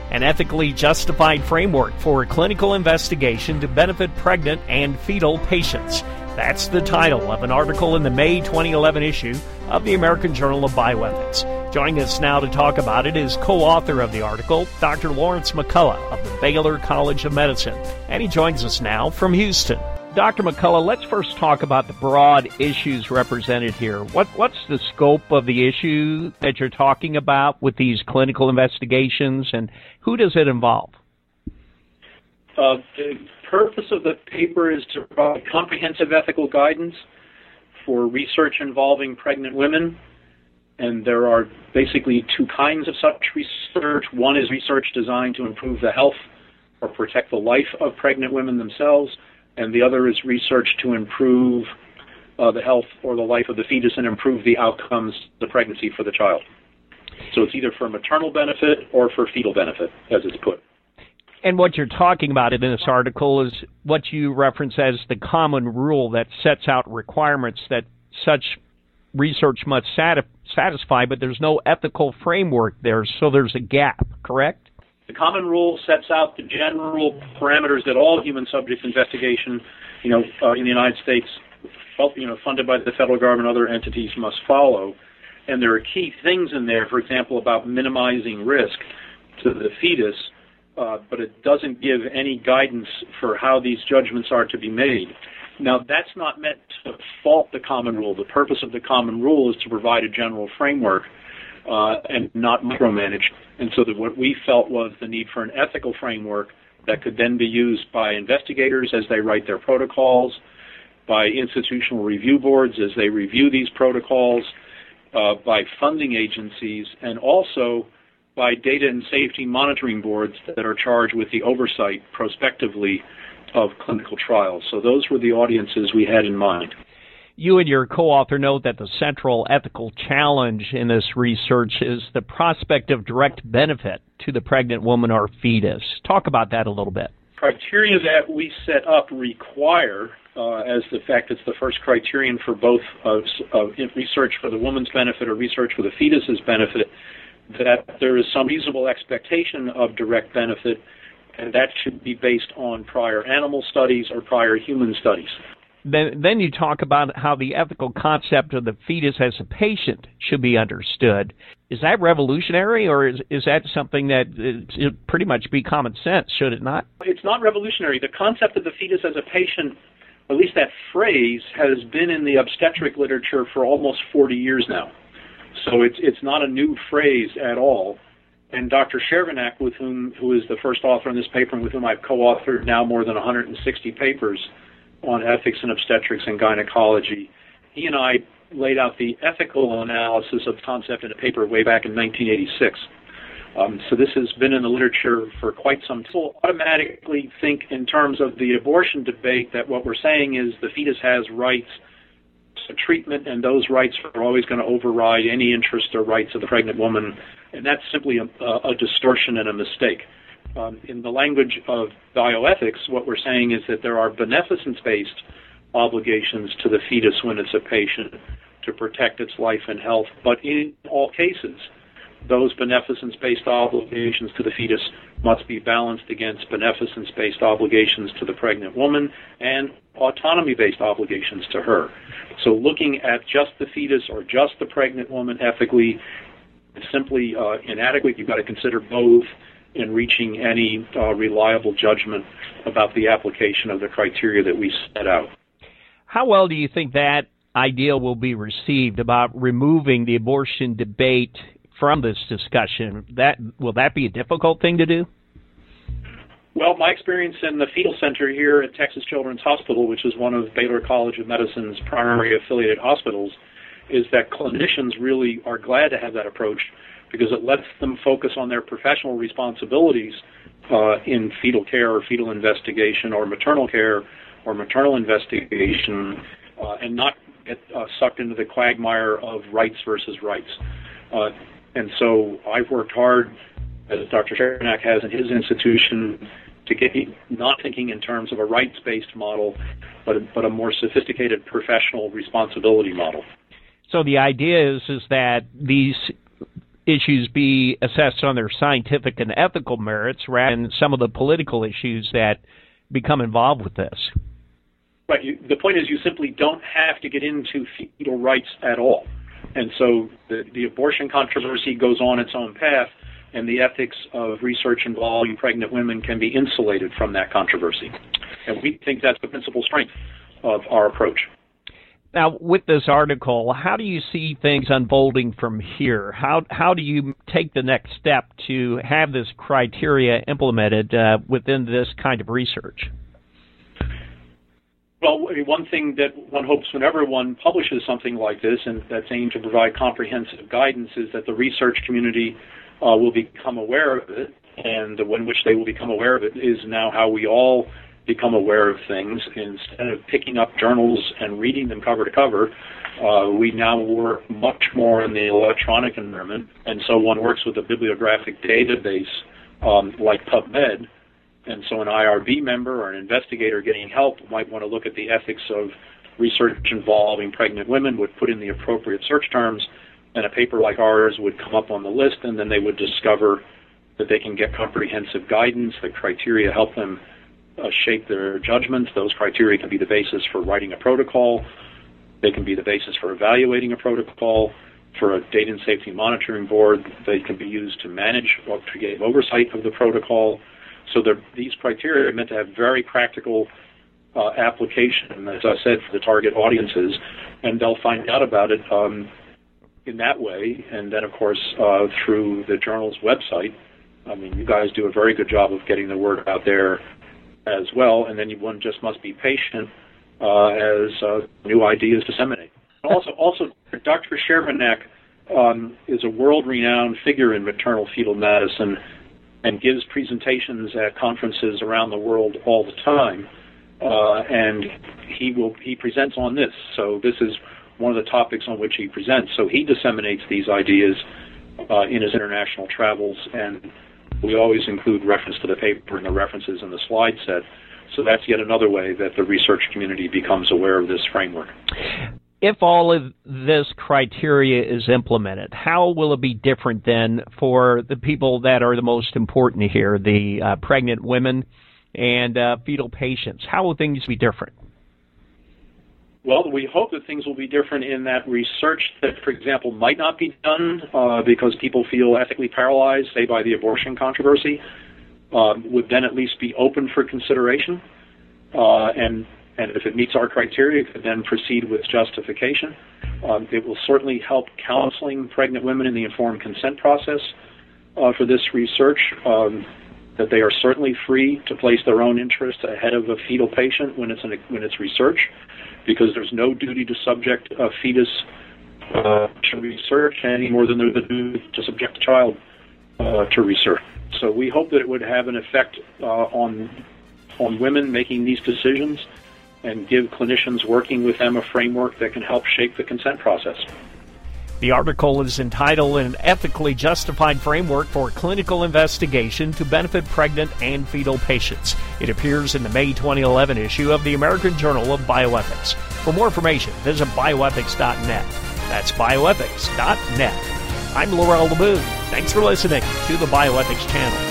an ethically justified framework for clinical investigation to benefit pregnant and fetal patients. That's the title of an article in the May 2011 issue of the American Journal of Bioethics. Joining us now to talk about it is co-author of the article, Dr. Lawrence McCullough of the Baylor College of Medicine, and he joins us now from Houston. Dr. McCullough, let's first talk about the broad issues represented here. What's the scope of the issue that you're talking about with these clinical investigations, and who does it involve? The purpose of the paper is to provide comprehensive ethical guidance for research involving pregnant women. And there are basically two kinds of such research. One is research designed to improve the health or protect the life of pregnant women themselves, and the other is research to improve the health or the life of the fetus and improve the outcomes of the pregnancy for the child. So it's either for maternal benefit or for fetal benefit, as it's put. And what you're talking about in this article is what you reference as the common rule that sets out requirements that such research must satisfy, but there's no ethical framework there, so there's a gap, correct? The common rule sets out the general parameters that all human subject investigation, in the United States, funded by the federal government and other entities must follow. And there are key things in there, for example, about minimizing risk to the fetus, but it doesn't give any guidance for how these judgments are to be made. Now, that's not meant to fault the common rule. The purpose of the common rule is to provide a general framework and not micromanage. And so that what we felt was the need for an ethical framework that could then be used by investigators as they write their protocols, by institutional review boards as they review these protocols, by funding agencies, and also by data and safety monitoring boards that are charged with the oversight prospectively of clinical trials. So those were the audiences we had in mind. You and your co-author note that the central ethical challenge in this research is the prospect of direct benefit to the pregnant woman or fetus. Talk about that a little bit. Criteria that we set up require, as the fact it's the first criterion for both research for the woman's benefit or research for the fetus's benefit, that there is some reasonable expectation of direct benefit, and that should be based on prior animal studies or prior human studies. Then you talk about how the ethical concept of the fetus as a patient should be understood. Is that revolutionary, or is that something that it pretty much be common sense, should it not? It's not revolutionary. The concept of the fetus as a patient, at least that phrase, has been in the obstetric literature for almost 40 years now. So it's not a new phrase at all. And Dr. Chervenak, who is the first author in this paper and with whom I've co-authored now more than 160 papers on ethics in obstetrics and gynecology, he and I laid out the ethical analysis of the concept in a paper way back in 1986. So this has been in the literature for quite some time. People automatically think in terms of the abortion debate that what we're saying is the fetus has rights to treatment, and those rights are always going to override any interest or rights of the pregnant woman, and that's simply a distortion and a mistake. In the language of bioethics, what we're saying is that there are beneficence-based obligations to the fetus when it's a patient to protect its life and health, but in all cases, those beneficence-based obligations to the fetus must be balanced against beneficence-based obligations to the pregnant woman and autonomy-based obligations to her. So looking at just the fetus or just the pregnant woman ethically is simply inadequate. You've got to consider both in reaching any reliable judgment about the application of the criteria that we set out. How well do you think that idea will be received about removing the abortion debate from this discussion? Will that be a difficult thing to do? Well, my experience in the fetal center here at Texas Children's Hospital, which is one of Baylor College of Medicine's primary affiliated hospitals, is that clinicians really are glad to have that approach because it lets them focus on their professional responsibilities in fetal care or fetal investigation or maternal care or maternal investigation and not get sucked into the quagmire of rights versus rights. And so I've worked hard, as Dr. Chervenak has in his institution, to get not thinking in terms of a rights-based model, but a more sophisticated professional responsibility model. So the idea is that these issues be assessed on their scientific and ethical merits rather than some of the political issues that become involved with this. Right. The point is you simply don't have to get into fetal rights at all. And so the abortion controversy goes on its own path, and the ethics of research involving pregnant women can be insulated from that controversy. And we think that's the principal strength of our approach. Now, with this article, how do you see things unfolding from here? How do you take the next step to have this criteria implemented within this kind of research? Well, one thing that one hopes whenever one publishes something like this, and that's aimed to provide comprehensive guidance, is that the research community will become aware of it, and the way in which they will become aware of it is now how we all become aware of things. Instead of picking up journals and reading them cover to cover, we now work much more in the electronic environment, and so one works with a bibliographic database like PubMed. And so an IRB member or an investigator getting help might want to look at the ethics of research involving pregnant women, would put in the appropriate search terms, and a paper like ours would come up on the list, and then they would discover that they can get comprehensive guidance. The criteria help them shape their judgments. Those criteria can be the basis for writing a protocol. They can be the basis for evaluating a protocol. For a data and safety monitoring board, they can be used to manage or to give oversight of the protocol. So these criteria are meant to have very practical application, as I said, for the target audiences, and they'll find out about it in that way. And then, of course, through the journal's website. I mean, you guys do a very good job of getting the word out there as well, and then one just must be patient as new ideas disseminate. Also, Dr. Shervanek is a world-renowned figure in maternal fetal medicine and gives presentations at conferences around the world all the time, and he presents on this. So this is one of the topics on which he presents. So he disseminates these ideas in his international travels, and we always include reference to the paper and the references in the slide set. So that's yet another way that the research community becomes aware of this framework. If all of this criteria is implemented, how will it be different then for the people that are the most important here, the pregnant women and fetal patients? How will things be different? Well, we hope that things will be different in that research that, for example, might not be done because people feel ethically paralyzed, say, by the abortion controversy, would then at least be open for consideration. And if it meets our criteria, it could then proceed with justification. It will certainly help counseling pregnant women in the informed consent process for this research, that they are certainly free to place their own interests ahead of a fetal patient when it's research, because there's no duty to subject a fetus to research any more than there's a duty to subject a child to research. So we hope that it would have an effect on women making these decisions and give clinicians working with them a framework that can help shape the consent process. The article is entitled An Ethically Justified Framework for Clinical Investigation to Benefit Pregnant and Fetal Patients. It appears in the May 2011 issue of the American Journal of Bioethics. For more information, visit bioethics.net. That's bioethics.net. I'm Laurel LeBoon. Thanks for listening to the Bioethics Channel.